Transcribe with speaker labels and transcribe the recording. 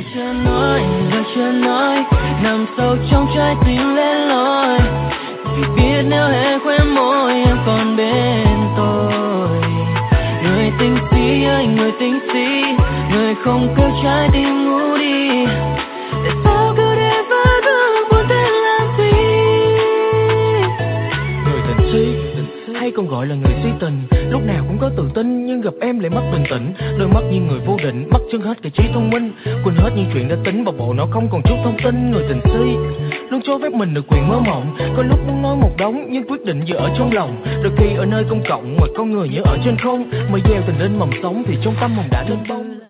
Speaker 1: chưa nói nằm sâu trong trái tim lên lối, vì biết nếu hé khóe môi em còn bên tôi. Người tình si ơi người tình si, người không cứu trái tim ngủ đi. Tại sao cứ để vỡ vỡ buồn thế làm gì? Người tình si hay còn gọi là người si tình, lúc nào cũng có tự tin nhưng gặp em lại mất bình tĩnh. Đôi mắt như người vô định, mất chân hết cả trí thông minh, quên hết những chuyện đã tính và bộ não không còn chút thông tin. Người tình si luôn cho phép mình được quyền mơ mộng, có lúc muốn nói một đống nhưng quyết định giờ ở trong lòng. Đôi khi ở nơi công cộng ngoài con người như ở trên không, mà gieo tình đến mầm sống thì trong tâm hồn đã lên bóng.